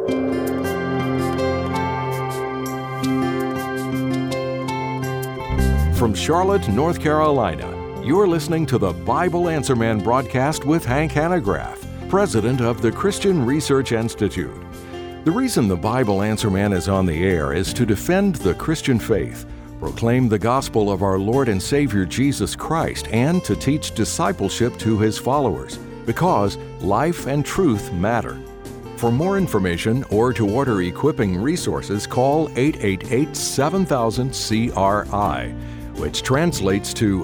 From Charlotte, North Carolina, you're listening to the Bible Answer Man broadcast with Hank Hanegraaff, president of the Christian Research Institute. The reason the Bible Answer Man is on the air is to defend the Christian faith, proclaim the gospel of our Lord and Savior Jesus Christ, and to teach discipleship to His followers, because life and truth matter. For more information or to order equipping resources, call 888-7000-CRI, which translates to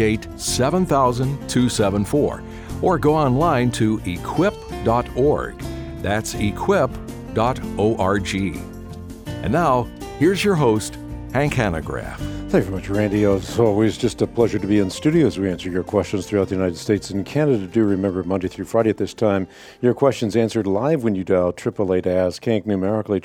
888-7000-274, or go online to equip.org. That's equip.org. And now, here's your host, Hank Hanegraaff. Thank you very much, Randy. It's always just a pleasure to be in studio as we answer your questions throughout the United States and Canada. Do remember, Monday through Friday at this time, your questions answered live when you dial 888-ASK, Hank, numerically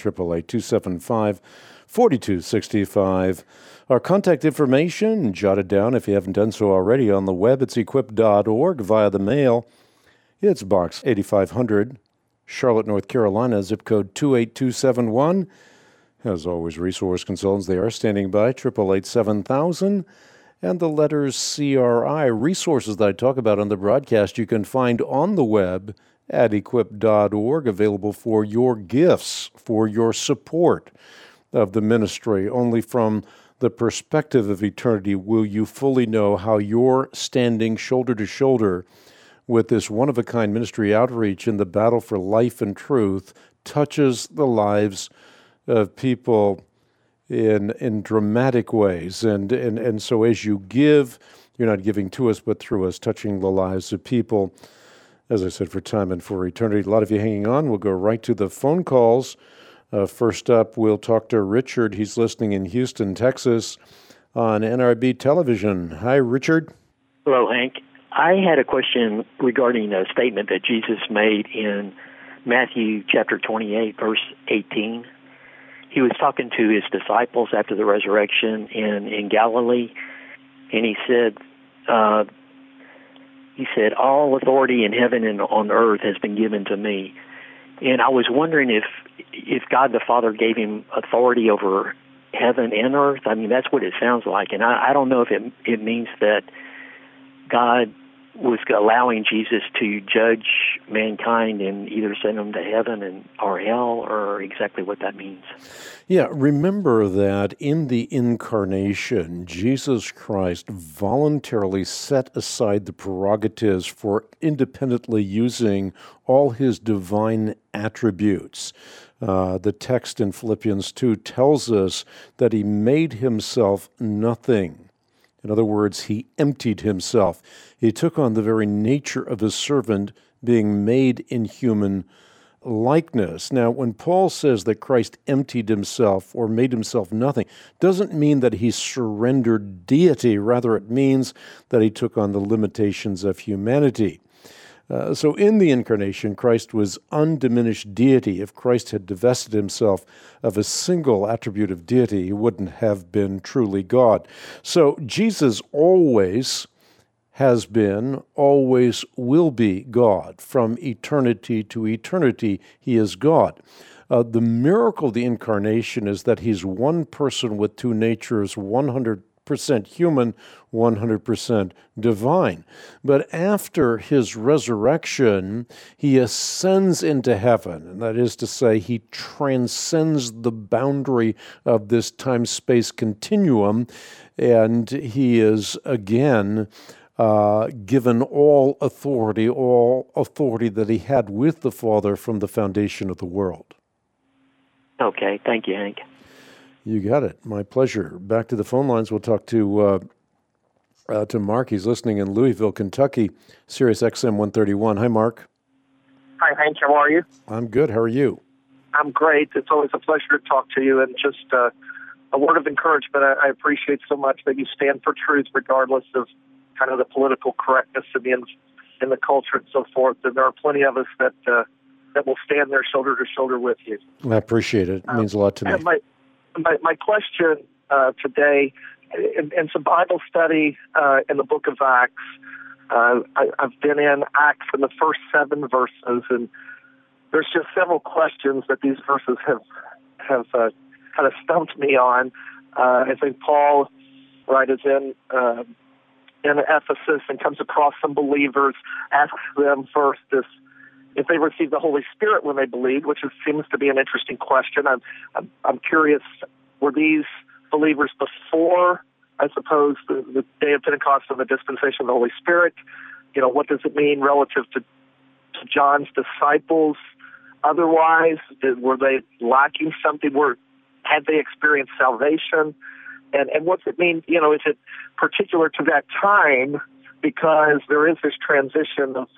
888-275-4265. Our contact information, jot it down if you haven't done so already on the web. It's equip.org. Via the mail, it's Box 8500, Charlotte, North Carolina, zip code 28271. As always, resource consultants, they are standing by, 888-7000, and the letters CRI. Resources that I talk about on the broadcast you can find on the web at equip.org, available for your gifts, for your support of the ministry. Only from the perspective of eternity will you fully know how you're standing shoulder to shoulder with this one-of-a-kind ministry outreach in the battle for life and truth touches the lives of people in dramatic ways. And so as you give, you're not giving to us, but through us, touching the lives of people, as I said, for time and for eternity. A lot of you hanging on. We'll go right to the phone calls. First up, we'll talk to Richard. He's listening in Houston, Texas, on NRB television. Hi, Richard. Hello, Hank. I had a question regarding a statement that Jesus made in Matthew chapter 28, verse 18. He was talking to his disciples after the resurrection in Galilee, and he said, all authority in heaven and on earth has been given to me. And I was wondering if God the Father gave him authority over heaven and earth. I mean, that's what it sounds like. And I don't know if it means that God was allowing Jesus to judge mankind and either send them to heaven or hell, or exactly what that means. Yeah, remember that in the incarnation, Jesus Christ voluntarily set aside the prerogatives for independently using all his divine attributes. The text in Philippians 2 tells us that he made himself nothing. In other words, he emptied himself. He took on the very nature of his servant, being made in human likeness. Now, when Paul says that Christ emptied himself or made himself nothing, doesn't mean that he surrendered deity. Rather, it means that he took on the limitations of humanity. So in the incarnation, Christ was undiminished deity. If Christ had divested himself of a single attribute of deity, he wouldn't have been truly God. So Jesus always has been, always will be God. From eternity to eternity, he is God. The miracle of the incarnation is that he's one person with two natures, 100% human, 100% divine. But after his resurrection, he ascends into heaven, and that is to say, he transcends the boundary of this time-space continuum, and he is again given all authority that he had with the Father from the foundation of the world. Okay, thank you, Hank. You got it. My pleasure. Back to the phone lines. We'll talk to Mark. He's listening in Louisville, Kentucky, Sirius XM 131. Hi, Mark. Hi, Hank. How are you? I'm good. How are you? I'm great. It's always a pleasure to talk to you, and just a word of encouragement. I appreciate so much that you stand for truth regardless of kind of the political correctness in the culture and so forth. And there are plenty of us that will stand there shoulder to shoulder with you. I appreciate it. It means a lot to me. My question today, in some Bible study in the book of Acts, I've been in Acts in the first 7 verses, and there's just several questions that these verses have kind of stumped me on. I think Paul, right, is in Ephesus and comes across some believers, asks them first if they received the Holy Spirit when they believed, which seems to be an interesting question. I'm curious, were these believers before, I suppose, the day of Pentecost and the dispensation of the Holy Spirit? What does it mean relative to John's disciples? Otherwise, were they lacking something? Had they experienced salvation? And what's it mean? Is it particular to that time because there is this transition of,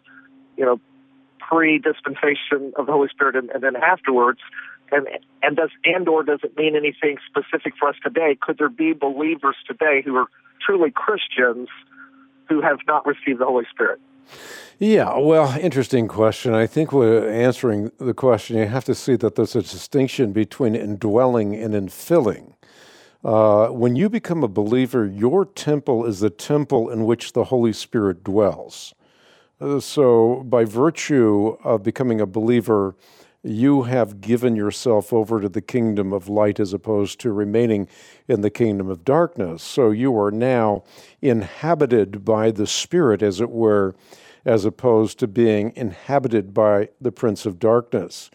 pre-dispensation of the Holy Spirit and then afterwards? And does it mean anything specific for us today? Could there be believers today who are truly Christians who have not received the Holy Spirit? Yeah, well, interesting question. I think when answering the question, you have to see that there's a distinction between indwelling and infilling. When you become a believer, your temple is the temple in which the Holy Spirit dwells. So by virtue of becoming a believer, you have given yourself over to the kingdom of light as opposed to remaining in the kingdom of darkness. So you are now inhabited by the Spirit, as it were, as opposed to being inhabited by the prince of darkness.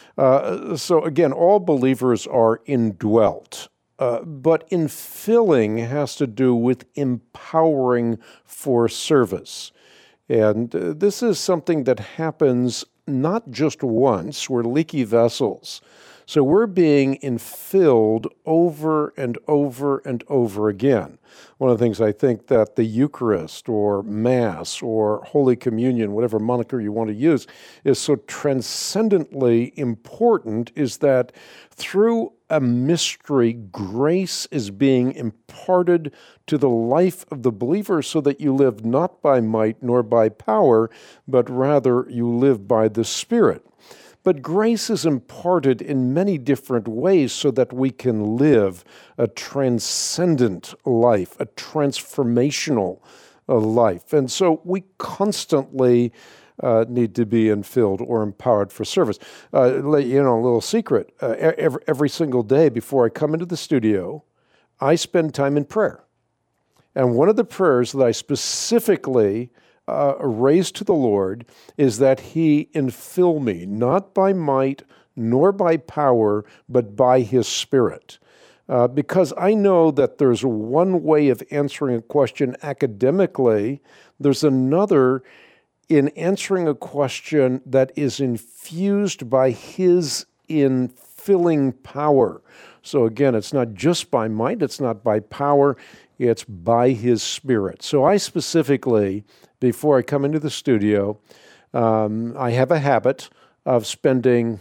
So again, all believers are indwelt. But infilling has to do with empowering for service. And this is something that happens not just once. We're leaky vessels. So we're being infilled over and over and over again. One of the things I think that the Eucharist or Mass or Holy Communion, whatever moniker you want to use, is so transcendently important is that through a mystery, grace is being imparted to the life of the believer so that you live not by might nor by power, but rather you live by the Spirit. But grace is imparted in many different ways so that we can live a transcendent life, a transformational life. And so we constantly need to be infilled or empowered for service. A little secret. Every single day before I come into the studio, I spend time in prayer. And one of the prayers that I specifically raised to the Lord is that He infill me, not by might nor by power, but by His Spirit. Because I know that there's one way of answering a question academically, there's another in answering a question that is infused by His infilling power. So again, it's not just by might, it's not by power, it's by His Spirit. So I specifically, before I come into the studio, I have a habit of spending,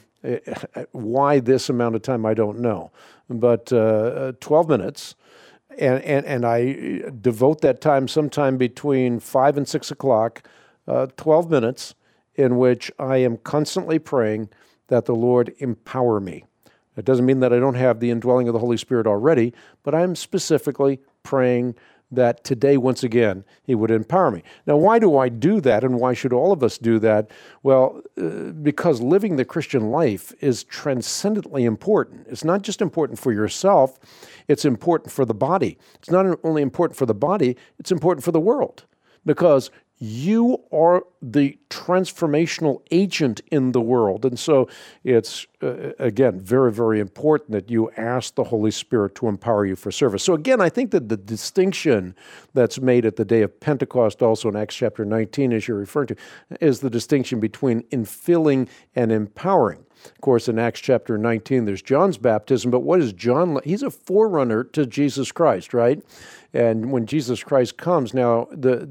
why this amount of time, I don't know, but 12 minutes. And I devote that time sometime between 5 and 6 o'clock, 12 minutes, in which I am constantly praying that the Lord empower me. It doesn't mean that I don't have the indwelling of the Holy Spirit already, but I'm specifically praying that today, once again, He would empower me. Now, why do I do that, and why should all of us do that? Well, because living the Christian life is transcendently important. It's not just important for yourself, it's important for the body. It's not only important for the body, it's important for the world, because you are the transformational agent in the world. And so it's, again, very, very important that you ask the Holy Spirit to empower you for service. So again, I think that the distinction that's made at the day of Pentecost, also in Acts chapter 19, as you're referring to, is the distinction between infilling and empowering. Of course, in Acts chapter 19, there's John's baptism, but what is John? He's a forerunner to Jesus Christ, right? And when Jesus Christ comes, now,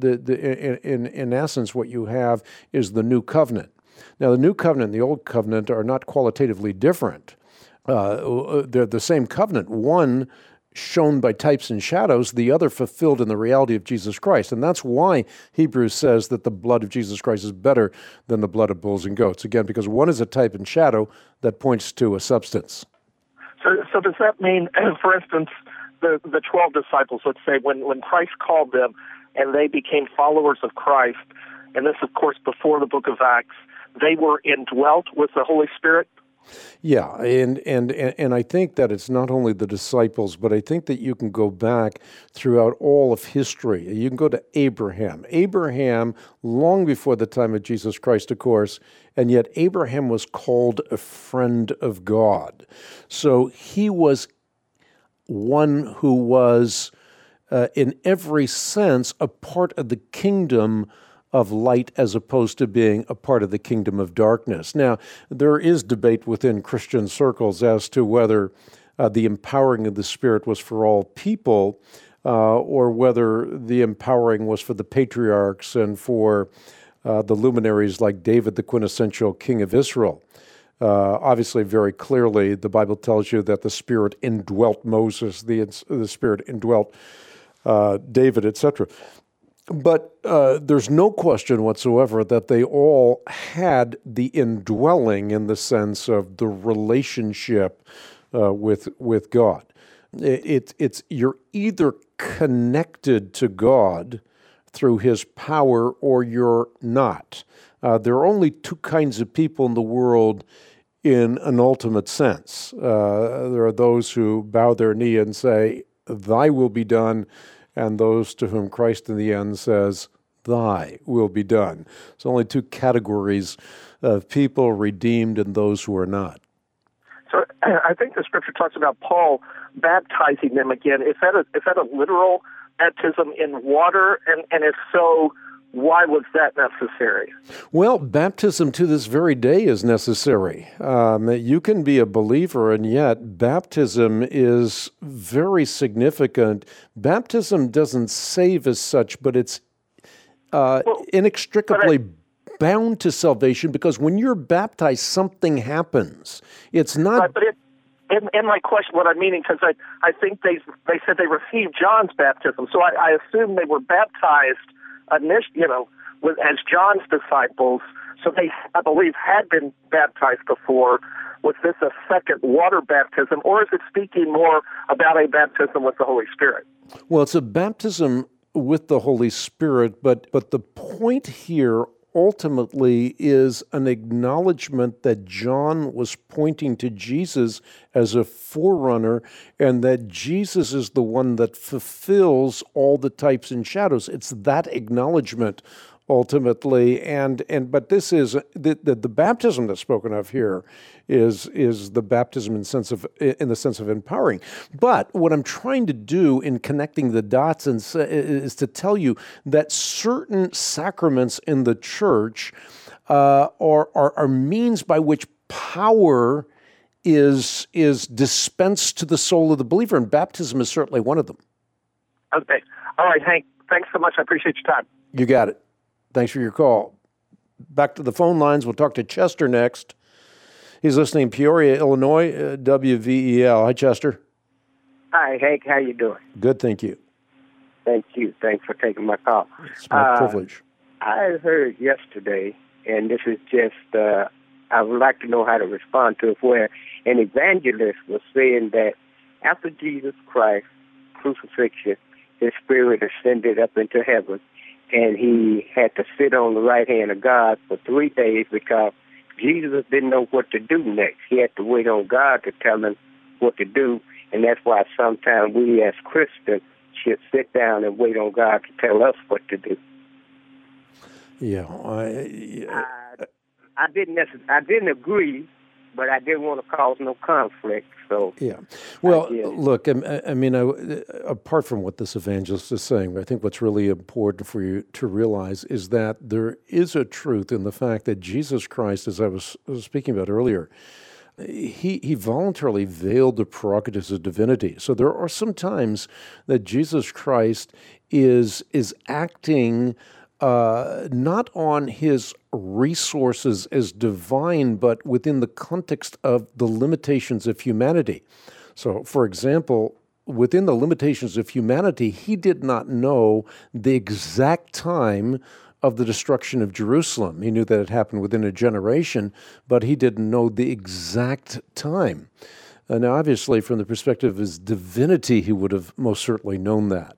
in essence, what you have is the new covenant. Now, the new covenant and the old covenant are not qualitatively different. They're the same covenant, one shown by types and shadows, the other fulfilled in the reality of Jesus Christ. And that's why Hebrews says that the blood of Jesus Christ is better than the blood of bulls and goats. Again, because one is a type and shadow that points to a substance. So does that mean, for instance, the 12 disciples, let's say, when Christ called them and they became followers of Christ, and this, of course, before the book of Acts, they were indwelt with the Holy Spirit? Yeah, and I think that it's not only the disciples, but I think that you can go back throughout all of history. You can go to Abraham. Abraham, long before the time of Jesus Christ, of course, and yet Abraham was called a friend of God. So he was one who was, in every sense, a part of the kingdom of light as opposed to being a part of the kingdom of darkness. Now, there is debate within Christian circles as to whether the empowering of the Spirit was for all people or whether the empowering was for the patriarchs and for the luminaries like David, the quintessential king of Israel. Obviously, very clearly, the Bible tells you that the Spirit indwelt Moses, the Spirit indwelt David, etc. But there's no question whatsoever that they all had the indwelling in the sense of the relationship with God. It's you're either connected to God through His power or you're not. There are only two kinds of people in the world in an ultimate sense. There are those who bow their knee and say, "Thy will be done," and those to whom Christ in the end says, "Thy will be done." It's only two categories of people, redeemed and those who are not. So I think the Scripture talks about Paul baptizing them again. Is that a literal baptism in water? And if so, why was that necessary? Well, baptism to this very day is necessary. You can be a believer, and yet baptism is very significant. Baptism doesn't save as such, but it's inextricably bound to salvation, because when you're baptized, something happens. It's not... In my question, what I'm meaning, because I think they said they received John's baptism, so I assume they were baptized as John's disciples, so they, I believe, had been baptized before. Was this a second water baptism, or is it speaking more about a baptism with the Holy Spirit? Well, it's a baptism with the Holy Spirit, but the point here ultimately is an acknowledgement that John was pointing to Jesus as a forerunner, and that Jesus is the one that fulfills all the types and shadows. It's that acknowledgement ultimately, but this is the baptism that's spoken of here is the baptism in the sense of empowering. But what I'm trying to do in connecting the dots is to tell you that certain sacraments in the church are means by which power is dispensed to the soul of the believer, and baptism is certainly one of them. Okay. All right, Hank. Thanks so much. I appreciate your time. You got it. Thanks for your call. Back to the phone lines. We'll talk to Chester next. He's listening in Peoria, Illinois, WVEL. Hi, Chester. Hi, Hank. How you doing? Good, thank you. Thank you. Thanks for taking my call. It's my privilege. I heard yesterday, and this is just, I would like to know how to respond to it, where an evangelist was saying that after Jesus Christ's crucifixion, his spirit ascended up into heaven, and he had to sit on the right hand of God for 3 days because Jesus didn't know what to do next. He had to wait on God to tell him what to do, and that's why sometimes we as Christians should sit down and wait on God to tell us what to do. Yeah, I didn't agree, but I didn't want to cause no conflict. So yeah, well, look, I mean, apart from what this evangelist is saying, I think what's really important for you to realize is that there is a truth in the fact that Jesus Christ, as I was speaking about earlier, he voluntarily veiled the prerogatives of divinity. So there are some times that Jesus Christ is acting not on his resources as divine, but within the context of the limitations of humanity. So, for example, within the limitations of humanity, he did not know the exact time of the destruction of Jerusalem. He knew that it happened within a generation, but he didn't know the exact time. Now, obviously, from the perspective of his divinity, he would have most certainly known that.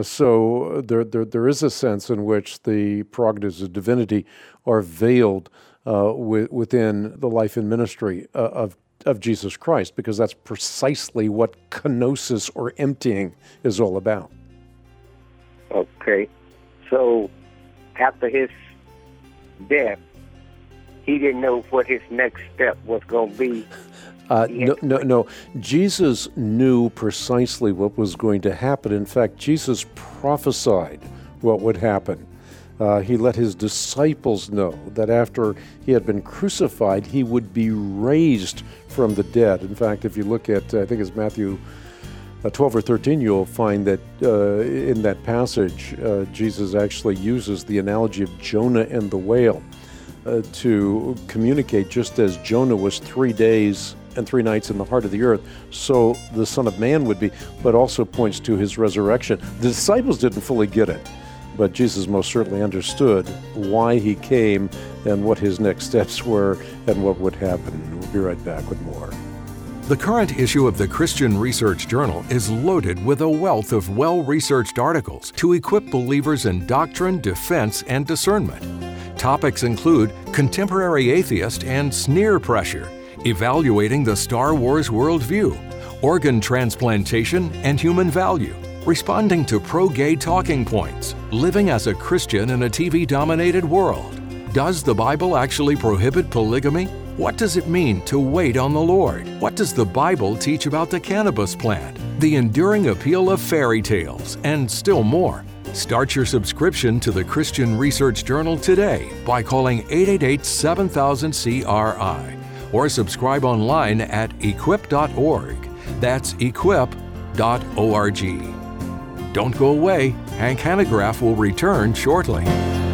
So there is a sense in which the prerogatives of divinity are veiled within the life and ministry of Jesus Christ, because that's precisely what kenosis or emptying is all about. Okay. So after his death, he didn't know what his next step was going to be. No. Jesus knew precisely what was going to happen. In fact, Jesus prophesied what would happen. He let his disciples know that after he had been crucified, he would be raised from the dead. In fact, if you look at, I think it's Matthew 12 or 13, you'll find that in that passage, Jesus actually uses the analogy of Jonah and the whale to communicate, just as Jonah was 3 days and 3 nights in the heart of the earth, so the Son of Man would be, but also points to his resurrection. The disciples didn't fully get it, but Jesus most certainly understood why he came and what his next steps were and what would happen. We'll be right back with more. The current issue of the Christian Research Journal is loaded with a wealth of well-researched articles to equip believers in doctrine, defense, and discernment. Topics include contemporary atheist and sneer pressure, evaluating the Star Wars worldview, organ transplantation and human value, responding to pro-gay talking points, living as a Christian in a TV-dominated world. Does the Bible actually prohibit polygamy? What does it mean to wait on the Lord? What does the Bible teach about the cannabis plant? The enduring appeal of fairy tales, and still more. Start your subscription to the Christian Research Journal today by calling 888-7000-CRI or subscribe online at equip.org. That's equip.org. Don't go away. Hank Hanegraaff will return shortly.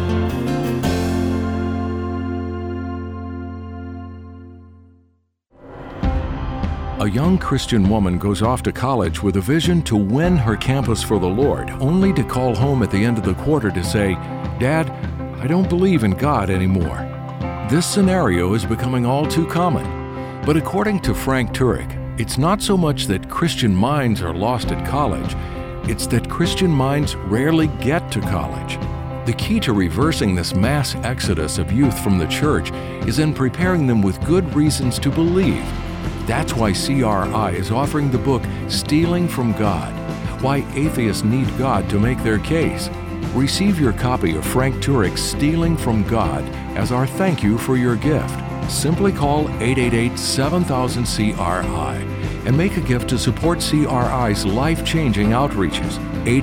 A young Christian woman goes off to college with a vision to win her campus for the Lord, only to call home at the end of the quarter to say, "Dad, I don't believe in God anymore." This scenario is becoming all too common. But according to Frank Turek, it's not so much that Christian minds are lost at college, it's that Christian minds rarely get to college. The key to reversing this mass exodus of youth from the church is in preparing them with good reasons to believe. That's why CRI is offering the book Stealing from God, Why Atheists Need God to Make Their Case. Receive your copy of Frank Turek's Stealing from God as our thank you for your gift. Simply call 888-7000-CRI and make a gift to support CRI's life-changing outreaches,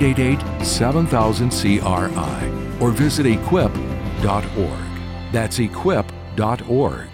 888-7000-CRI, or visit equip.org. That's equip.org.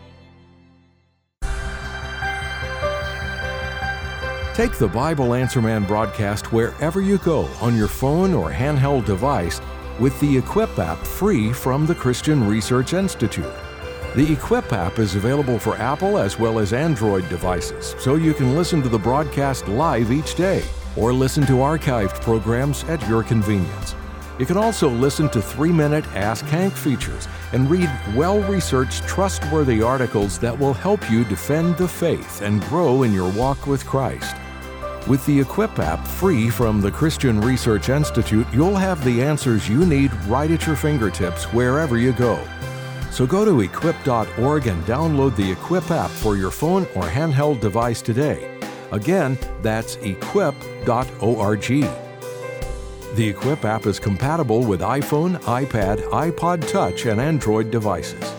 Take the Bible Answer Man broadcast wherever you go on your phone or handheld device with the Equip app, free from the Christian Research Institute. The Equip app is available for Apple as well as Android devices, so you can listen to the broadcast live each day or listen to archived programs at your convenience. You can also listen to 3-minute Ask Hank features and read well-researched, trustworthy articles that will help you defend the faith and grow in your walk with Christ. With the Equip app, free from the Christian Research Institute, you'll have the answers you need right at your fingertips wherever you go. So go to equip.org and download the Equip app for your phone or handheld device today. Again, that's equip.org. The Equip app is compatible with iPhone, iPad, iPod Touch, and Android devices.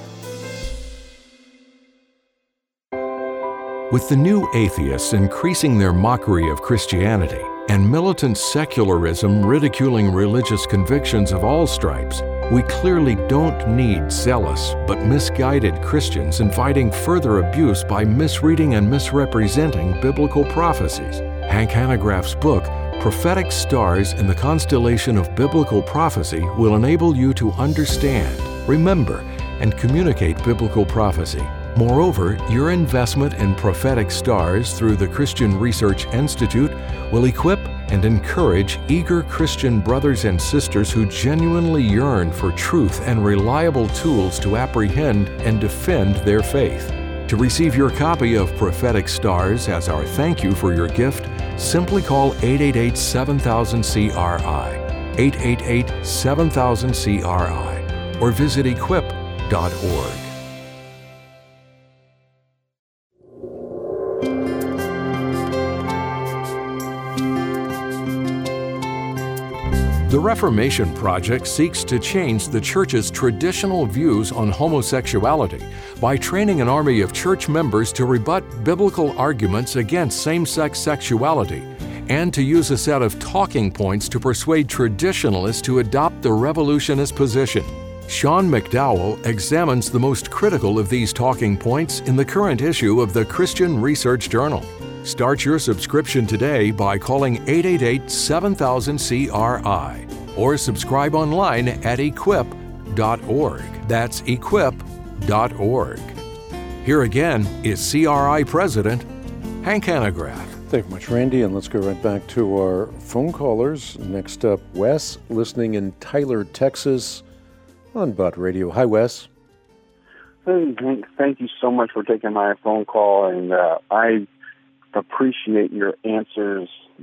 With the new atheists increasing their mockery of Christianity and militant secularism ridiculing religious convictions of all stripes, we clearly don't need zealous but misguided Christians inviting further abuse by misreading and misrepresenting biblical prophecies. Hank Hanegraaff's book, Prophetic Stars in the Constellation of Biblical Prophecy, will enable you to understand, remember, and communicate biblical prophecy. Moreover, your investment in prophetic stars through the Christian Research Institute will equip and encourage eager Christian brothers and sisters who genuinely yearn for truth and reliable tools to apprehend and defend their faith. To receive your copy of Prophetic Stars as our thank you for your gift, simply call 888-7000-CRI, 888-7000-CRI, or visit equip.org. The Reformation Project seeks to change the Church's traditional views on homosexuality by training an army of church members to rebut biblical arguments against same-sex sexuality and to use a set of talking points to persuade traditionalists to adopt the revolutionist position. Sean McDowell examines the most critical of these talking points in the current issue of the Christian Research Journal. Start your subscription today by calling 888-7000-CRI or subscribe online at equip.org. That's equip.org. Here again is CRI President Hank Hanegraaff. Thank you much, Randy, and let's go right back to our phone callers. Next up, Wes, listening in Tyler, Texas, on Bud Radio. Hi, Wes. Hey, Hank, thank you so much for taking my phone call, and I appreciate your answers.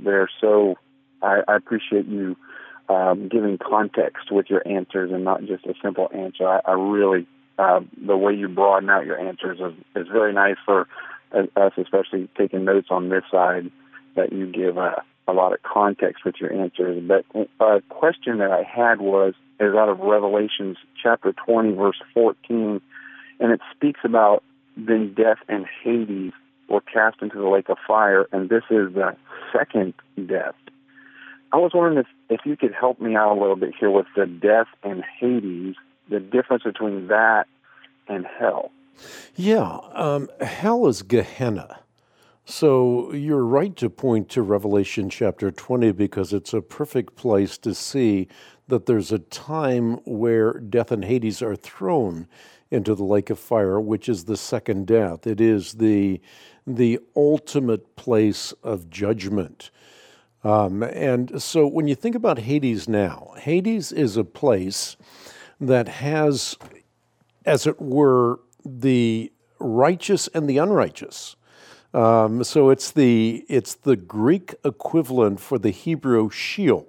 I appreciate you giving context with your answers and not just a simple answer. I really, the way you broaden out your answers is very nice for us, especially taking notes on this side, that you give a lot of context with your answers. But a question that I had is out of Revelations chapter 20, verse 14, and it speaks about then death and Hades were cast into the lake of fire, and this is the second death. I was wondering if you could help me out a little bit here with the death and Hades, the difference between that and hell. Yeah, hell is Gehenna. So you're right to point to Revelation chapter 20 because it's a perfect place to see that there's a time where death and Hades are thrown into the lake of fire, which is the second death. It is the ultimate place of judgment. And so when you think about Hades now, Hades is a place that has, as it were, the righteous and the unrighteous. So it's the Greek equivalent for the Hebrew Sheol.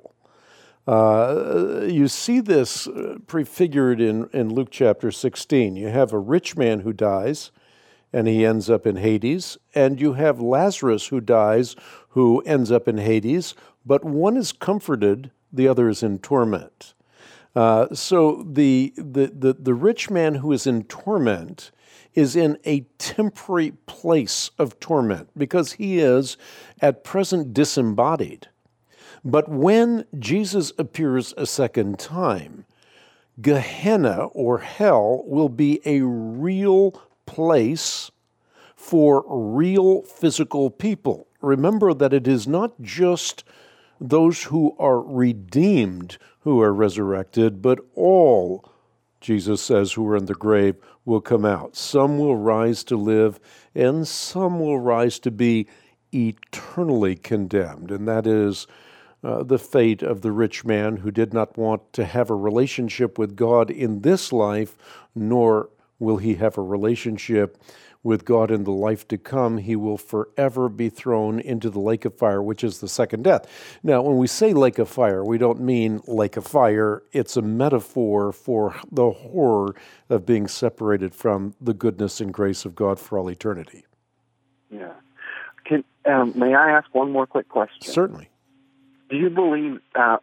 You see this prefigured in Luke chapter 16. You have a rich man who dies, and he ends up in Hades, and you have Lazarus who dies, who ends up in Hades, but one is comforted, the other is in torment. So the rich man who is in torment is in a temporary place of torment because he is at present disembodied. But when Jesus appears a second time, Gehenna, or hell, will be a real place for real physical people. Remember that it is not just those who are redeemed who are resurrected, but all, Jesus says, who are in the grave will come out. Some will rise to live, and some will rise to be eternally condemned. And that is the fate of the rich man who did not want to have a relationship with God in this life, nor will he have a relationship with God in the life to come. He will forever be thrown into the lake of fire, which is the second death. Now, when we say lake of fire, we don't mean lake of fire. It's a metaphor for the horror of being separated from the goodness and grace of God for all eternity. Yeah. May I ask one more quick question? Certainly. Do you believe,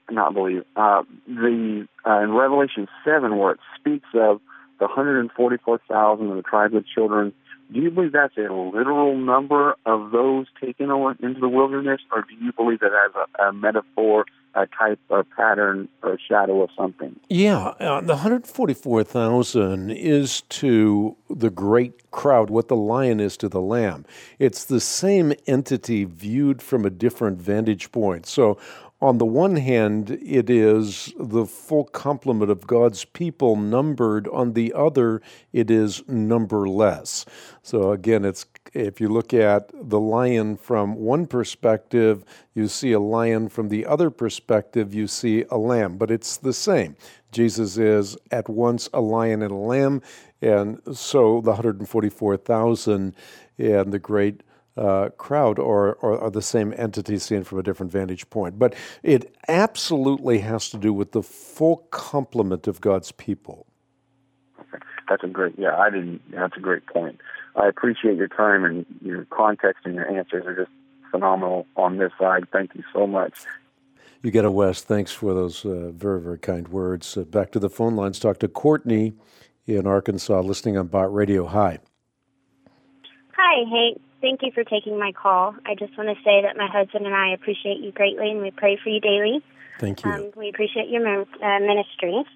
in Revelation 7, where it speaks of the 144,000 of the tribes of children, do you believe that's a literal number of those taken into the wilderness, or do you believe that as a metaphor, a type or pattern or a shadow of something? Yeah, the 144,000 is to the great crowd what the lion is to the lamb. It's the same entity viewed from a different vantage point. So on the one hand, it is the full complement of God's people numbered. On the other, it is numberless. So again, if you look at the lion from one perspective, you see a lion. From the other perspective, you see a lamb. But it's the same. Jesus is at once a lion and a lamb, and so the 144,000 and the great crowd are the same entity seen from a different vantage point. But it absolutely has to do with the full complement of God's people. Okay. That's a great point. I appreciate your time, and your context and your answers are just phenomenal on this side. Thank you so much. You get it, Wes. Thanks for those very, very kind words. Back to the phone lines. Talk to Courtney in Arkansas, listening on Bot Radio. Hi. Hi, Hank. Thank you for taking my call. I just want to say that my husband and I appreciate you greatly, and we pray for you daily. Thank you. We appreciate your ministry.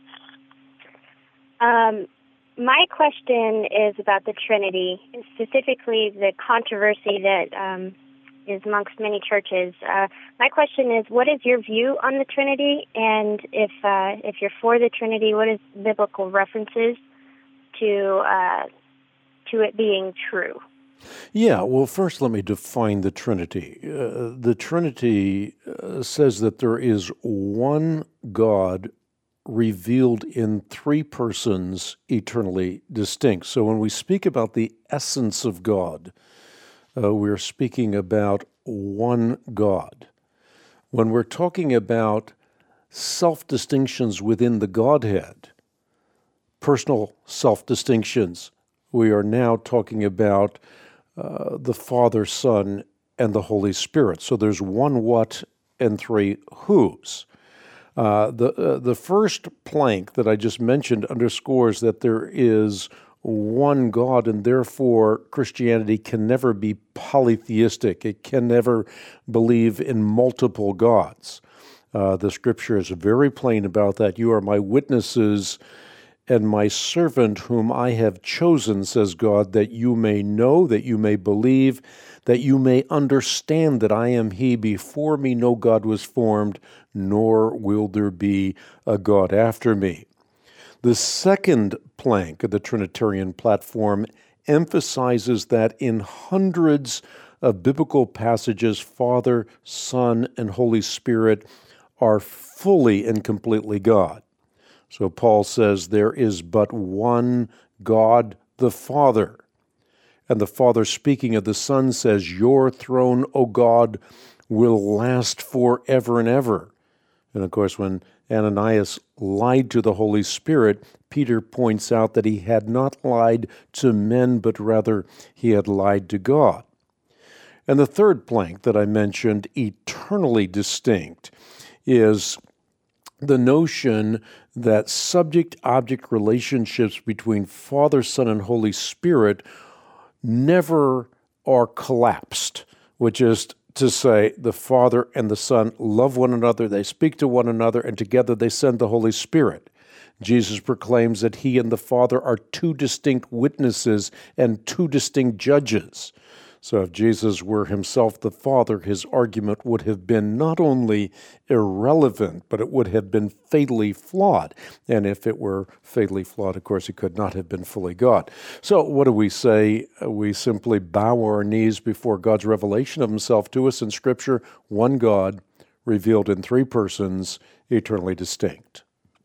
My question is about the Trinity, specifically the controversy that is amongst many churches. My question is, what is your view on the Trinity? And if you're for the Trinity, what is biblical references to it being true? Yeah, well, first let me define the Trinity. The Trinity says that there is one God revealed in three persons, eternally distinct. So when we speak about the essence of God, we're speaking about one God. When we're talking about self-distinctions within the Godhead, personal self-distinctions, we are now talking about the Father, Son, and the Holy Spirit. So there's one what and three whos. The first plank that I just mentioned underscores that there is one God, and therefore Christianity can never be polytheistic. It can never believe in multiple gods. The Scripture is very plain about that. You are my witnesses and my servant whom I have chosen, says God, that you may know, that you may believe, that you may understand that I am He. Before me no God was formed, nor will there be a God after me. The second plank of the Trinitarian platform emphasizes that in hundreds of biblical passages, Father, Son, and Holy Spirit are fully and completely God. So Paul says there is but one God, the Father. And the Father, speaking of the Son, says, your throne, O God, will last forever and ever. And of course, when Ananias lied to the Holy Spirit, Peter points out that he had not lied to men, but rather he had lied to God. And the third plank that I mentioned, eternally distinct, is the notion that subject-object relationships between Father, Son, and Holy Spirit never are collapsed, which is to say the Father and the Son love one another, they speak to one another, and together they send the Holy Spirit. Jesus proclaims that He and the Father are two distinct witnesses and two distinct judges. So if Jesus were Himself the Father, His argument would have been not only irrelevant, but it would have been fatally flawed. And if it were fatally flawed, of course, He could not have been fully God. So what do we say? We simply bow our knees before God's revelation of Himself to us in Scripture, one God, revealed in three persons, eternally distinct.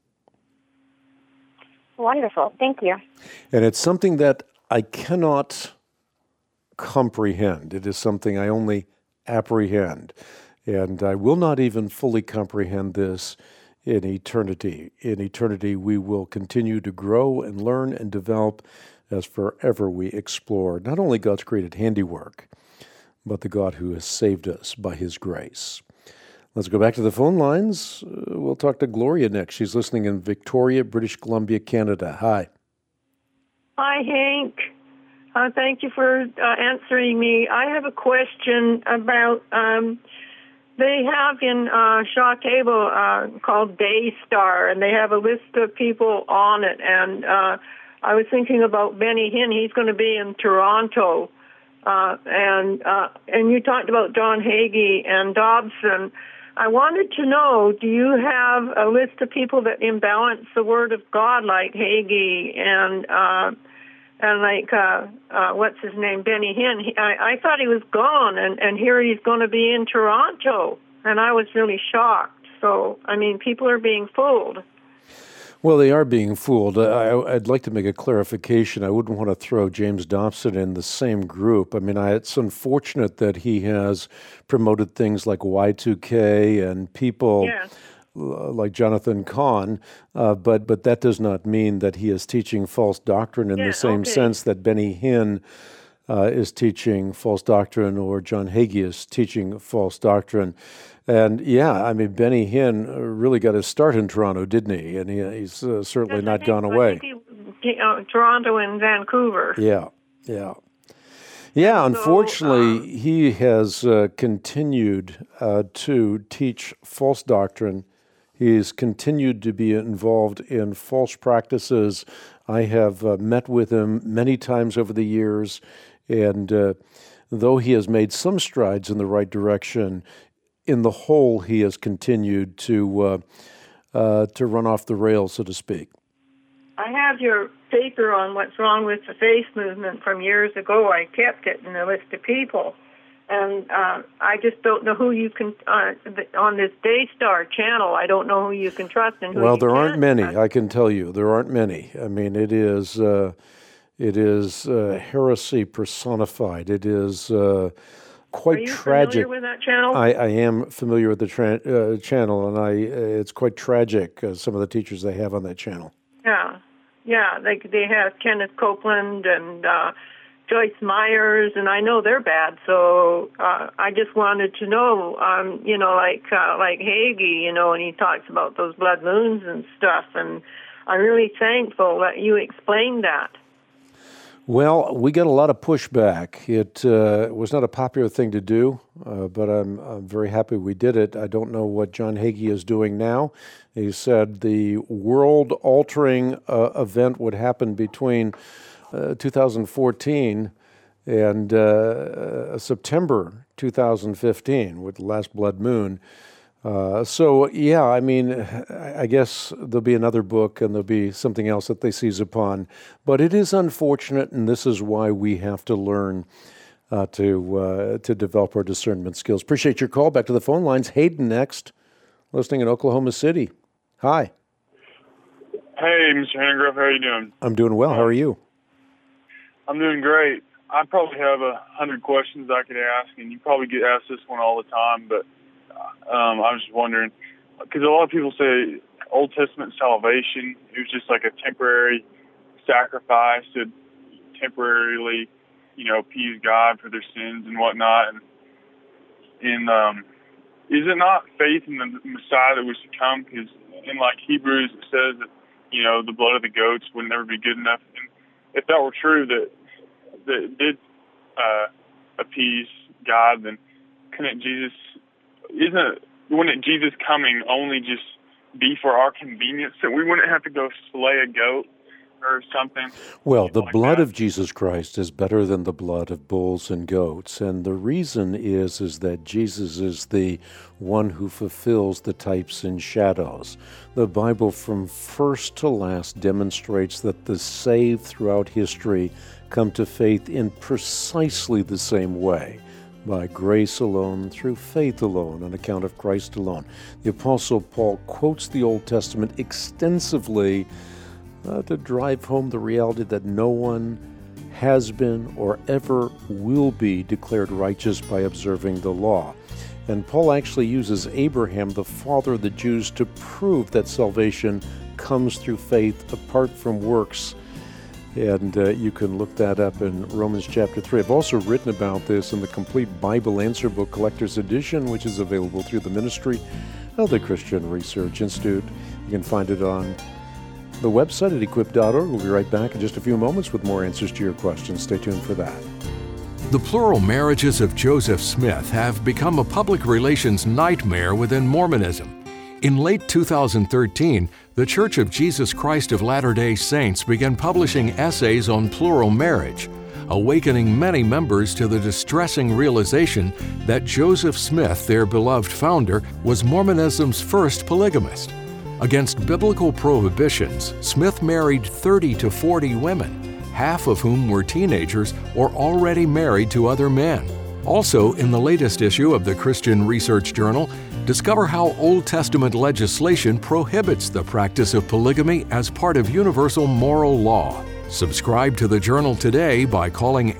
Wonderful. Thank you. And it's something that I cannot comprehend. It is something I only apprehend. And I will not even fully comprehend this in eternity. In eternity, we will continue to grow and learn and develop as forever we explore not only God's created handiwork, but the God who has saved us by His grace. Let's go back to the phone lines. We'll talk to Gloria next. She's listening in Victoria, British Columbia, Canada. Hi. Hi, Hank. Thank you for answering me. I have a question about, they have in Shaw Cable called Daystar, and they have a list of people on it. And I was thinking about Benny Hinn. He's going to be in Toronto. And you talked about John Hagee and Dobson. I wanted to know, do you have a list of people that imbalance the Word of God like Hagee and like, what's his name, Benny Hinn? I thought he was gone, and here he's going to be in Toronto, and I was really shocked. So, I mean, people are being fooled. Well, they are being fooled. I'd like to make a clarification. I wouldn't want to throw James Dobson in the same group. I mean, it's unfortunate that he has promoted things like Y2K and people like Jonathan Cahn, but that does not mean that he is teaching false doctrine in the same sense that Benny Hinn is teaching false doctrine, or John Hagee is teaching false doctrine. And yeah, I mean, Benny Hinn really got his start in Toronto, didn't he? And he's certainly not gone away. Toronto and Vancouver. Yeah. Unfortunately, he has continued to teach false doctrine. He's continued to be involved in false practices. I have met with him many times over the years, and though he has made some strides in the right direction, in the whole, he has continued to run off the rails, so to speak. I have your paper on what's wrong with the faith movement from years ago. I kept it in a list of people. And I just don't know who you can, on this Daystar channel, I don't know who you can trust and who you can't. Well, there aren't many, I can tell you. There aren't many. I mean, it is heresy personified. It is quite tragic. Are you familiar with that channel? I am familiar with the channel, and it's quite tragic, some of the teachers they have on that channel. Yeah, they have Kenneth Copeland and Joyce Myers, and I know they're bad. So I just wanted to know, like Hagee, and he talks about those blood moons and stuff, and I'm really thankful that you explained that. Well, we got a lot of pushback. It was not a popular thing to do, but I'm very happy we did it. I don't know what John Hagee is doing now. He said the world-altering event would happen between 2014 and September 2015 with the last blood moon. So, yeah, I mean, I guess there'll be another book and there'll be something else that they seize upon. But it is unfortunate, and this is why we have to learn to develop our discernment skills. Appreciate your call. Back to the phone lines. Hayden next, listening in Oklahoma City. Hi. Hey, Mr. Hanegraaff, how are you doing? I'm doing well. How are you? I'm doing great. I probably have 100 questions I could ask, and you probably get asked this one all the time, but I was just wondering, because a lot of people say Old Testament salvation, it was just like a temporary sacrifice to temporarily, appease God for their sins and whatnot. And is it not faith in the Messiah that was to come? Because in Hebrews it says that, the blood of the goats would never be good enough. And if that were true, that it did appease God, then wouldn't Jesus coming only just be for our convenience, that we wouldn't have to go slay a goat or something? Well, the blood of Jesus Christ is better than the blood of bulls and goats, and the reason is that Jesus is the one who fulfills the types and shadows. The Bible from first to last demonstrates that the saved throughout history come to faith in precisely the same way. By grace alone, through faith alone, on account of Christ alone. The Apostle Paul quotes the Old Testament extensively to drive home the reality that no one has been or ever will be declared righteous by observing the law. And Paul actually uses Abraham, the father of the Jews, to prove that salvation comes through faith apart from works. And you can look that up in Romans chapter 3. I've also written about this in the Complete Bible Answer Book Collector's Edition, which is available through the ministry of the Christian Research Institute. You can find it on the website at equip.org. We'll be right back in just a few moments with more answers to your questions. Stay tuned for that. The plural marriages of Joseph Smith have become a public relations nightmare within Mormonism. In late 2013, the Church of Jesus Christ of Latter-day Saints began publishing essays on plural marriage, awakening many members to the distressing realization that Joseph Smith, their beloved founder, was Mormonism's first polygamist. Against biblical prohibitions, Smith married 30 to 40 women, half of whom were teenagers or already married to other men. Also, in the latest issue of the Christian Research Journal, discover how Old Testament legislation prohibits the practice of polygamy as part of universal moral law. Subscribe to the journal today by calling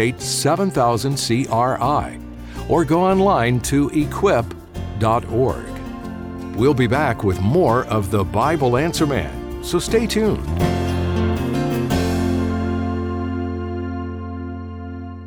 888-7000-CRI or go online to equip.org. We'll be back with more of the Bible Answer Man, so stay tuned.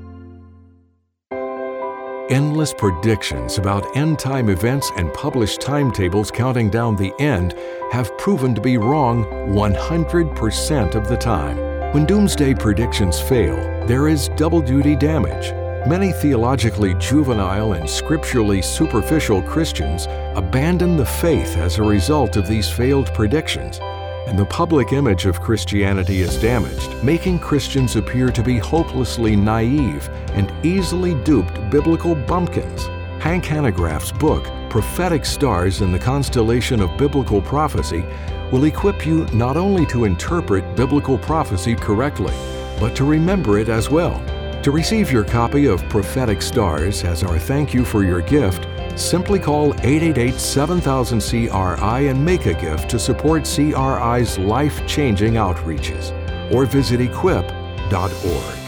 Endless predictions about end-time events and published timetables counting down the end have proven to be wrong 100% of the time. When doomsday predictions fail, there is double-duty damage. Many theologically juvenile and scripturally superficial Christians abandon the faith as a result of these failed predictions, and the public image of Christianity is damaged, making Christians appear to be hopelessly naive and easily duped biblical bumpkins. Hank Hanegraaff's book, Prophetic Stars in the Constellation of Biblical Prophecy, will equip you not only to interpret biblical prophecy correctly, but to remember it as well. To receive your copy of Prophetic Stars as our thank you for your gift, simply call 888-7000-CRI and make a gift to support CRI's life-changing outreaches, or visit equip.org.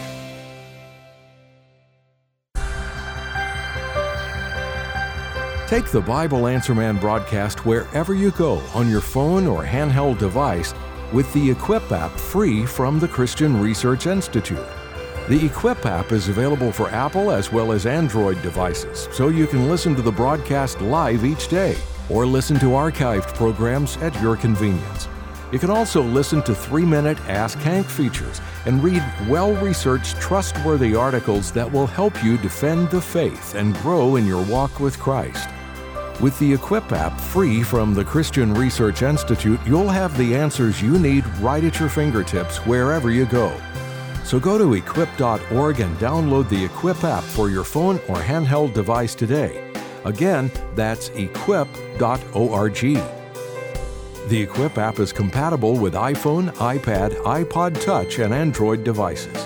Take the Bible Answer Man broadcast wherever you go on your phone or handheld device with the Equip app free from the Christian Research Institute. The Equip app is available for Apple as well as Android devices, so you can listen to the broadcast live each day or listen to archived programs at your convenience. You can also listen to 3-minute Ask Hank features and read well-researched, trustworthy articles that will help you defend the faith and grow in your walk with Christ. With the Equip app free from the Christian Research Institute, you'll have the answers you need right at your fingertips wherever you go. So go to equip.org and download the Equip app for your phone or handheld device today. Again, that's equip.org. The Equip app is compatible with iPhone, iPad, iPod Touch, and Android devices.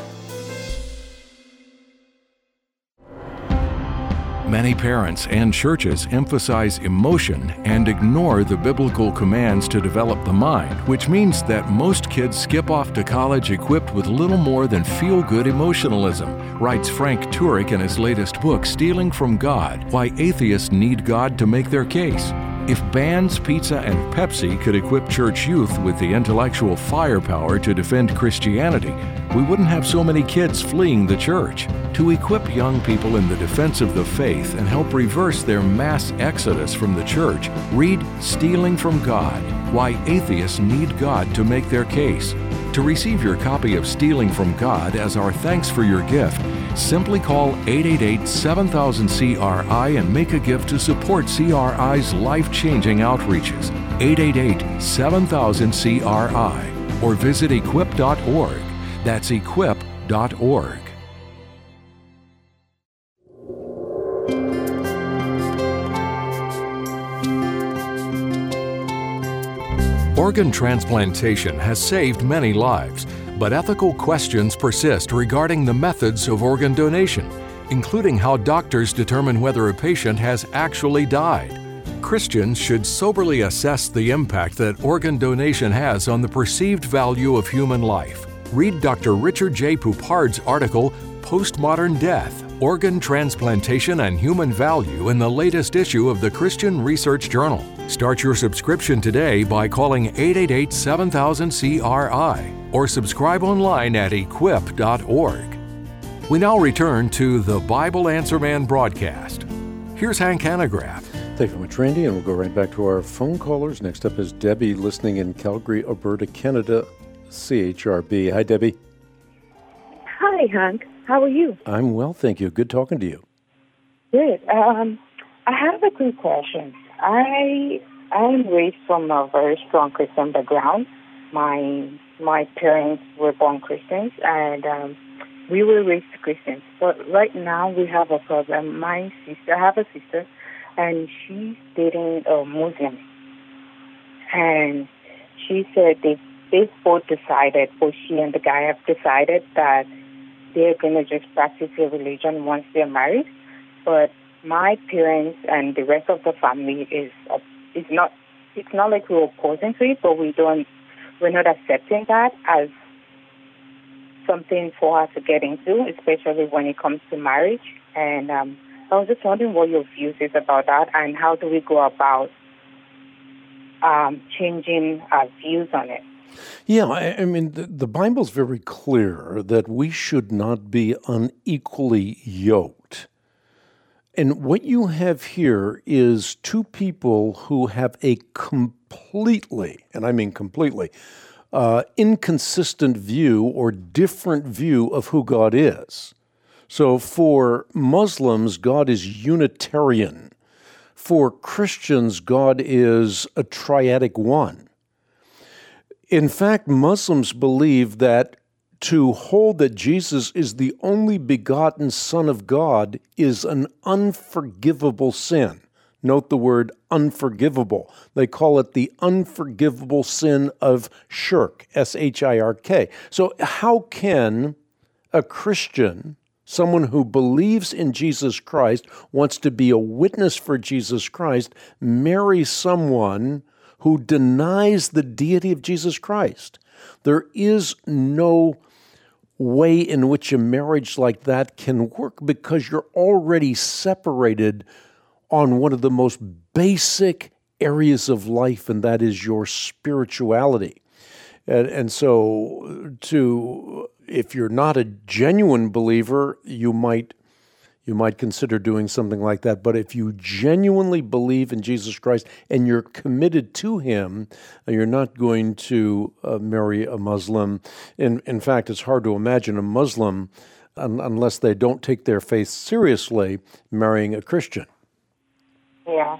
Many parents and churches emphasize emotion and ignore the biblical commands to develop the mind, which means that most kids skip off to college equipped with little more than feel-good emotionalism, writes Frank Turek in his latest book, Stealing from God: Why Atheists Need God to Make Their Case. If bands, pizza, and Pepsi could equip church youth with the intellectual firepower to defend Christianity, we wouldn't have so many kids fleeing the church. To equip young people in the defense of the faith and help reverse their mass exodus from the church, read Stealing from God: Why Atheists Need God to Make Their Case. To receive your copy of Stealing from God as our thanks for your gift, simply call 888-7000-CRI and make a gift to support CRI's life-changing outreaches. 888-7000-CRI, or visit equip.org. That's equip.org. Organ transplantation has saved many lives, but ethical questions persist regarding the methods of organ donation, including how doctors determine whether a patient has actually died. Christians should soberly assess the impact that organ donation has on the perceived value of human life. Read Dr. Richard J. Poupard's article, Postmodern Death: Organ Transplantation and Human Value, in the latest issue of the Christian Research Journal. Start your subscription today by calling 888-7000-CRI or subscribe online at equip.org. We now return to the Bible Answer Man broadcast. Here's Hank Hanegraaff. Thank you very much, Randy, and we'll go right back to our phone callers. Next up is Debbie, listening in Calgary, Alberta, Canada, CHRB. Hi, Debbie. Hi, Hank. How are you? I'm well, thank you. Good talking to you. Good. I have a quick question. I am raised from a very strong Christian background. My parents were born Christians, and we were raised Christians. But right now we have a problem. I have a sister, and she's dating a Muslim. And she said they've both decided, both she and the guy have decided that they're going to just practice their religion once they're married. But my parents and the rest of the family it's not like we're opposing to it, but we're not accepting that as something for us to get into, especially when it comes to marriage. And I was just wondering what your views is about that, and how do we go about changing our views on it? Yeah, I mean, the Bible's very clear that we should not be unequally yoked. And what you have here is two people who have a completely, and I mean completely, inconsistent view or different view of who God is. So for Muslims, God is Unitarian. For Christians, God is a triadic one. In fact, Muslims believe that to hold that Jesus is the only begotten Son of God is an unforgivable sin. Note the word unforgivable. They call it the unforgivable sin of shirk, S-H-I-R-K. So how can a Christian, someone who believes in Jesus Christ, wants to be a witness for Jesus Christ, marry someone who denies the deity of Jesus Christ? There is no way in which a marriage like that can work because you're already separated on one of the most basic areas of life, and that is your spirituality. And so if you're not a genuine believer, you might consider doing something like that. But if you genuinely believe in Jesus Christ and you're committed to Him, you're not going to marry a Muslim. In fact, it's hard to imagine a Muslim, unless they don't take their faith seriously, marrying a Christian. Yeah.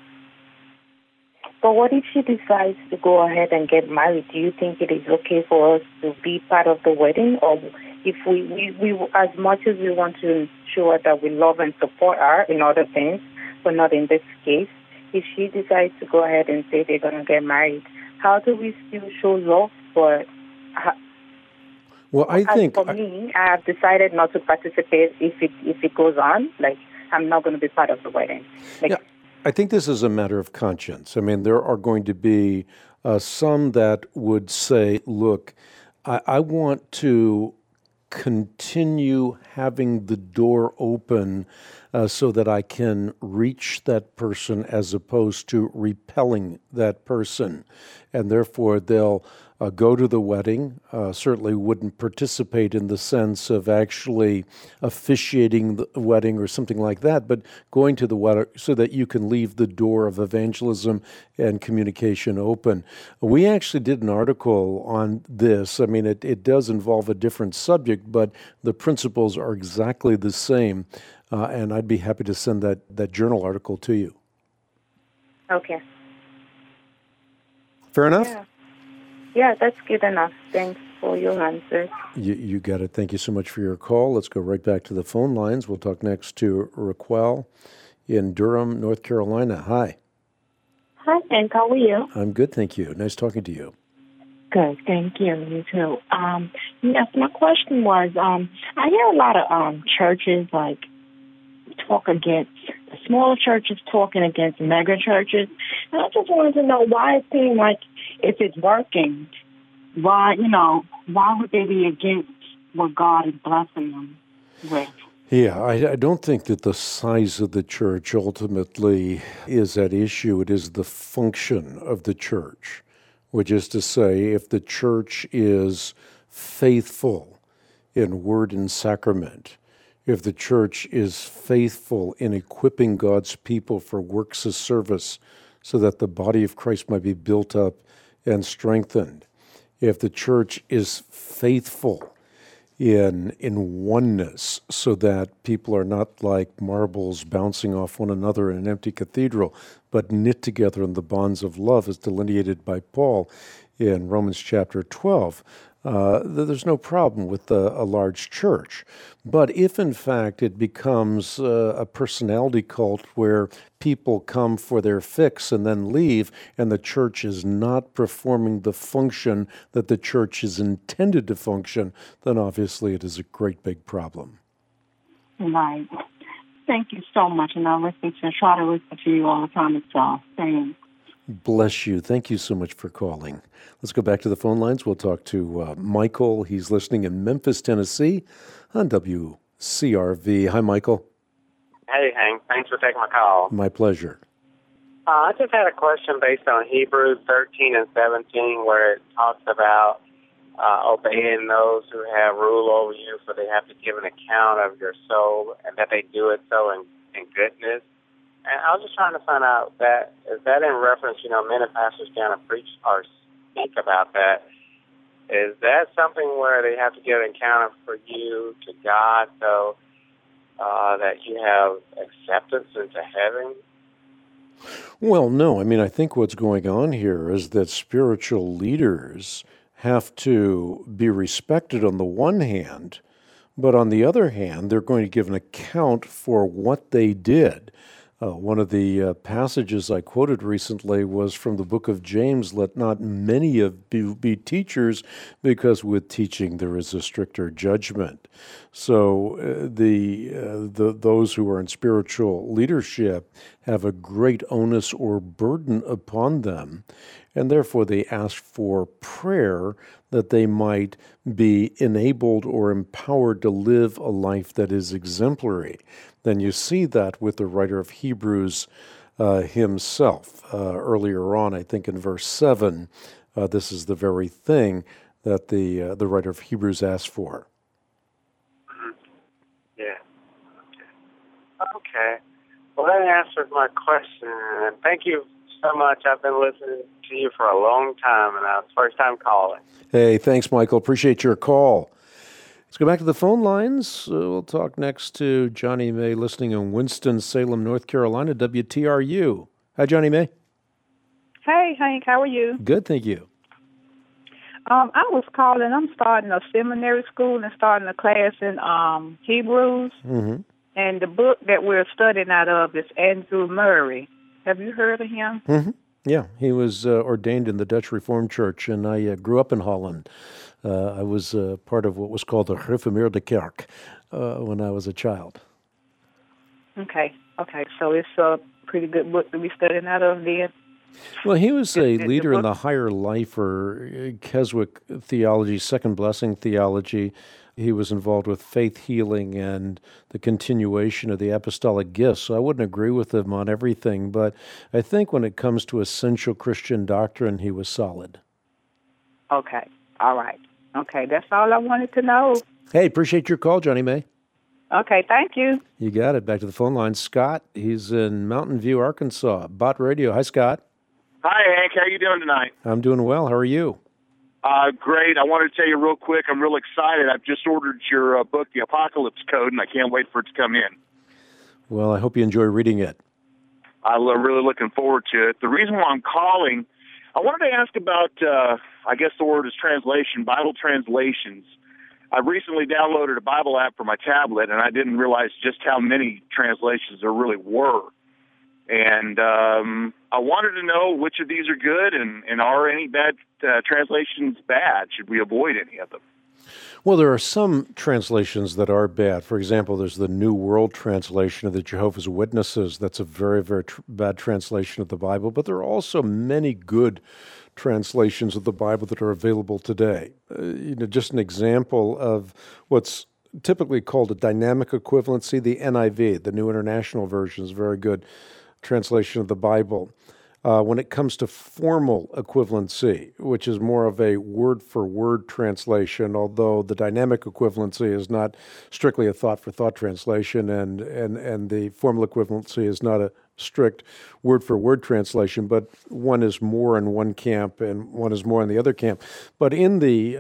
But what if she decides to go ahead and get married? Do you think it is okay for us to be part of the wedding? Or if we as much as we want to show her that we love and support her in other things, but not in this case, if she decides to go ahead and say they're going to get married, how do we still show love for her? Well, I think for me, I have decided not to participate if it goes on. Like, I'm not going to be part of the wedding. Yeah. I think this is a matter of conscience. I mean, there are going to be some that would say, look, I want to continue having the door open so that I can reach that person as opposed to repelling that person. And therefore, they'll go to the wedding, certainly wouldn't participate in the sense of actually officiating the wedding or something like that, but going to the wedding so that you can leave the door of evangelism and communication open. We actually did an article on this. I mean, it does involve a different subject, but the principles are exactly the same, and I'd be happy to send that journal article to you. Okay. Fair enough? Yeah, that's good enough. Thanks for your answer. You got it. Thank you so much for your call. Let's go right back to the phone lines. We'll talk next to Raquel in Durham, North Carolina. Hi. Hi, Hank. How are you? I'm good, thank you. Nice talking to you. Good, thank you. You too. Yes, my question was, I hear a lot of churches talk against the smaller churches talking against mega churches, and I just wanted to know why it seems like if it's working, why would they be against what God is blessing them with? Yeah, I don't think that the size of the church ultimately is at issue. It is the function of the church, which is to say, if the church is faithful in word and sacrament, if the church is faithful in equipping God's people for works of service so that the body of Christ might be built up and strengthened, if the church is faithful in oneness so that people are not like marbles bouncing off one another in an empty cathedral, but knit together in the bonds of love as delineated by Paul in Romans chapter 12, there's no problem with a large church. But if, in fact, it becomes a personality cult where people come for their fix and then leave, and the church is not performing the function that the church is intended to function, then obviously it is a great big problem. Right. Thank you so much, and I try to listen to you all the time as well. Thanks. Bless you. Thank you so much for calling. Let's go back to the phone lines. We'll talk to Michael. He's listening in Memphis, Tennessee on WCRV. Hi, Michael. Hey, Hank. Thanks for taking my call. My pleasure. I just had a question based on Hebrews 13 and 17 where it talks about obeying those who have rule over you, for they have to give an account of your soul, and that they do it so in and goodness. And I was just trying to find out is that in reference, many pastors kind of preach or speak about that. Is that something where they have to give an account for you to God so that you have acceptance into heaven? Well, no. I mean, I think what's going on here is that spiritual leaders have to be respected on the one hand, but on the other hand, they're going to give an account for what they did. One of the passages I quoted recently was from the book of James, let not many of you be teachers, because with teaching there is a stricter judgment. So those who are in spiritual leadership have a great onus or burden upon them, and therefore they ask for prayer that they might be enabled or empowered to live a life that is exemplary. Then you see that with the writer of Hebrews himself. Earlier on, I think in verse 7, this is the very thing that the writer of Hebrews asked for. Yeah. Okay. Well, that answers my question. And thank you so much. I've been listening to you for a long time, and it's first time calling. Hey, thanks, Michael. Appreciate your call. Let's go back to the phone lines. We'll talk next to Johnny May, listening in Winston-Salem, North Carolina, WTRU. Hi, Johnny May. Hey, Hank, how are you? Good, thank you. I was calling. I'm starting a seminary school and starting a class in Hebrews. Mm-hmm. And the book that we're studying out of is Andrew Murray. Have you heard of him? Mm-hmm. Yeah, he was ordained in the Dutch Reformed Church, and I grew up in Holland. I was part of what was called the Gereformeerde Kerk when I was a child. Okay. So it's a pretty good book to be studying out of then. Well, he was a leader in the higher life or Keswick theology, second blessing theology. He was involved with faith healing and the continuation of the apostolic gifts. So I wouldn't agree with him on everything, but I think when it comes to essential Christian doctrine, he was solid. Okay. All right. Okay, that's all I wanted to know. Hey, appreciate your call, Johnny May. Okay, thank you. You got it. Back to the phone line. Scott, he's in Mountain View, Arkansas. Bot Radio. Hi, Scott. Hi, Hank. How you doing tonight? I'm doing well. How are you? Great. I wanted to tell you real quick, I'm real excited. I've just ordered your book, The Apocalypse Code, and I can't wait for it to come in. Well, I hope you enjoy reading it. I'm really looking forward to it. The reason why I'm calling, I wanted to ask about, I guess the word is translation, Bible translations. I recently downloaded a Bible app for my tablet, and I didn't realize just how many translations there really were. And I wanted to know which of these are good, and are any bad translations bad? Should we avoid any of them? Well, there are some translations that are bad. For example, there's the New World Translation of the Jehovah's Witnesses. That's a very, very bad translation of the Bible. But there are also many good translations of the Bible that are available today. Just an example of what's typically called a dynamic equivalency, the NIV, the New International Version, is a very good translation of the Bible. When it comes to formal equivalency, which is more of a word-for-word translation, although the dynamic equivalency is not strictly a thought-for-thought translation, and the formal equivalency is not a strict word-for-word translation, but one is more in one camp and one is more in the other camp. But in the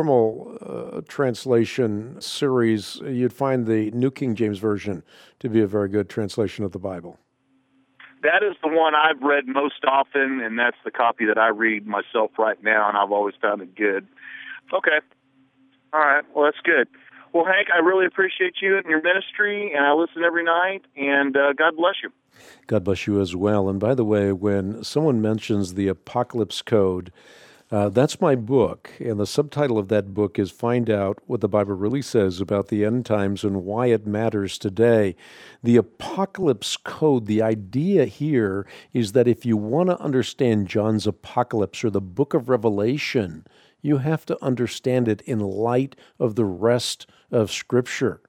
formal translation series, you'd find the New King James Version to be a very good translation of the Bible. That is the one I've read most often, and that's the copy that I read myself right now, and I've always found it good. Okay. All right. Well, that's good. Well, Hank, I really appreciate you and your ministry, and I listen every night, and God bless you. God bless you as well. And by the way, when someone mentions the Apocalypse Code, that's my book, and the subtitle of that book is Find Out What the Bible Really Says About the End Times and Why It Matters Today. The Apocalypse Code, the idea here is that if you want to understand John's Apocalypse or the book of Revelation, you have to understand it in light of the rest of Scripture.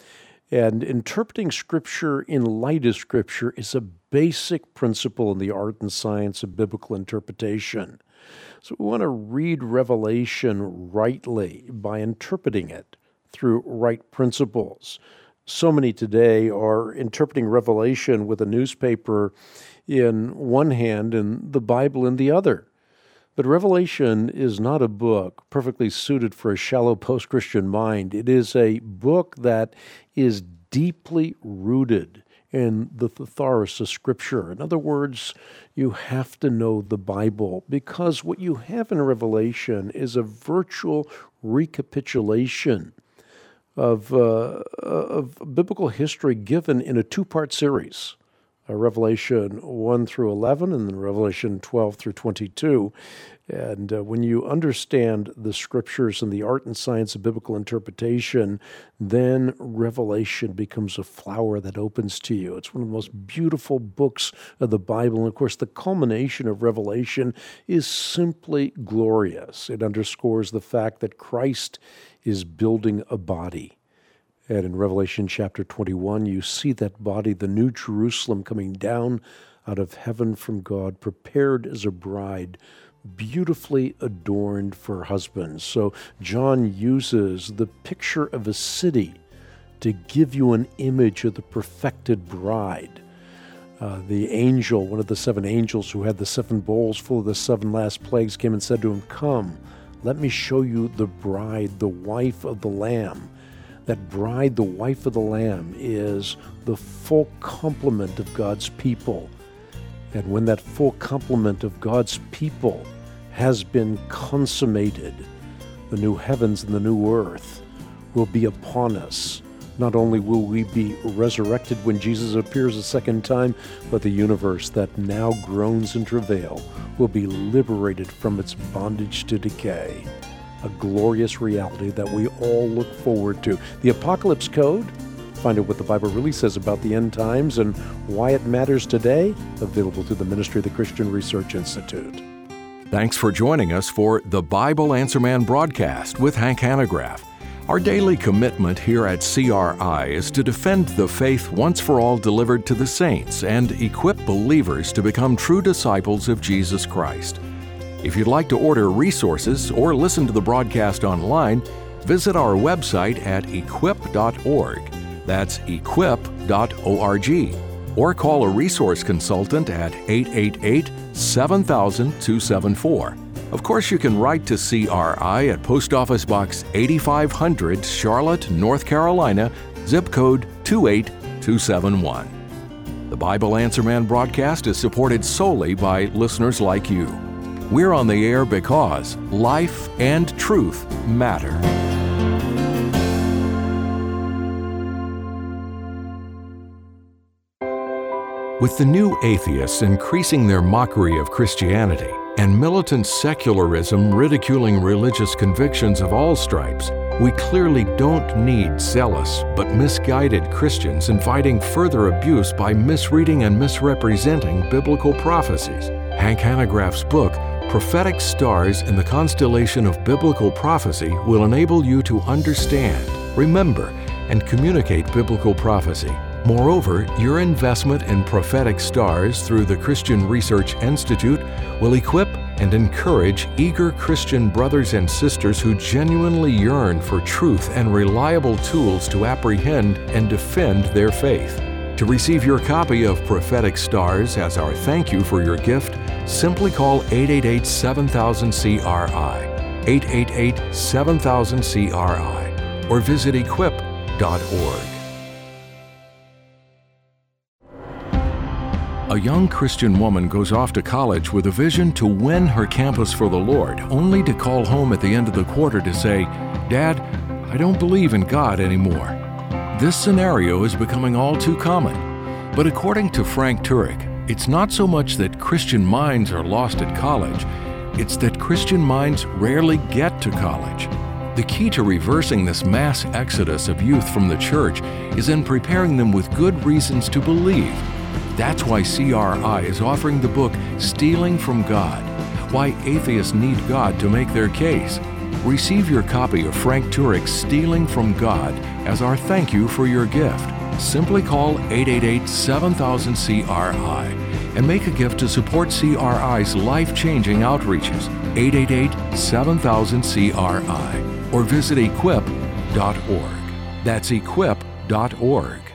And interpreting Scripture in light of Scripture is a basic principle in the art and science of biblical interpretation. So we want to read Revelation rightly by interpreting it through right principles. So many today are interpreting Revelation with a newspaper in one hand and the Bible in the other. But Revelation is not a book perfectly suited for a shallow post-Christian mind. It is a book that is deeply rooted in the thesaurus of Scripture. In other words, you have to know the Bible, because what you have in Revelation is a virtual recapitulation of biblical history given in a two-part series. Revelation 1 through 11 and then Revelation 12 through 22. And when you understand the Scriptures and the art and science of biblical interpretation, then Revelation becomes a flower that opens to you. It's one of the most beautiful books of the Bible. And of course, the culmination of Revelation is simply glorious. It underscores the fact that Christ is building a body. And in Revelation chapter 21, you see that body, the New Jerusalem, coming down out of heaven from God, prepared as a bride, beautifully adorned for husbands. So John uses the picture of a city to give you an image of the perfected bride. The angel, one of the seven angels who had the seven bowls full of the seven last plagues, came and said to him, "Come, let me show you the bride, the wife of the Lamb." That bride, the wife of the Lamb, is the full complement of God's people. And when that full complement of God's people has been consummated, the new heavens and the new earth will be upon us. Not only will we be resurrected when Jesus appears a second time, but the universe that now groans in travail will be liberated from its bondage to decay. A glorious reality that we all look forward to. The Apocalypse Code, find out what the Bible really says about the end times and why it matters today, available through the ministry of the Christian Research Institute. Thanks for joining us for the Bible Answer Man broadcast with Hank Hanegraaff. Our daily commitment here at CRI is to defend the faith once for all delivered to the saints and equip believers to become true disciples of Jesus Christ. If you'd like to order resources or listen to the broadcast online, visit our website at equip.org. That's equip.org. Or call a resource consultant at 888-7000-274. Of course, you can write to CRI at Post Office Box 8500, Charlotte, North Carolina, zip code 28271. The Bible Answer Man broadcast is supported solely by listeners like you. We're on the air because life and truth matter. With the new atheists increasing their mockery of Christianity and militant secularism ridiculing religious convictions of all stripes, we clearly don't need zealous but misguided Christians inviting further abuse by misreading and misrepresenting biblical prophecies. Hank Hanegraaff's book, Prophetic Stars in the Constellation of Biblical Prophecy, will enable you to understand, remember, and communicate biblical prophecy. Moreover, your investment in prophetic stars through the Christian Research Institute will equip and encourage eager Christian brothers and sisters who genuinely yearn for truth and reliable tools to apprehend and defend their faith. To receive your copy of Prophetic Stars as our thank you for your gift, simply call 888-7000-CRI, 888-7000-CRI, or visit equip.org. A young Christian woman goes off to college with a vision to win her campus for the Lord, only to call home at the end of the quarter to say, "Dad, I don't believe in God anymore." This scenario is becoming all too common. But according to Frank Turek, it's not so much that Christian minds are lost at college, it's that Christian minds rarely get to college. The key to reversing this mass exodus of youth from the church is in preparing them with good reasons to believe. That's why CRI is offering the book Stealing from God, Why Atheists Need God to Make Their Case. Receive your copy of Frank Turek's Stealing from God as our thank you for your gift. Simply call 888-7000-CRI and make a gift to support CRI's life-changing outreaches, 888-7000-CRI, or visit equip.org. That's equip.org. www.ccc.org.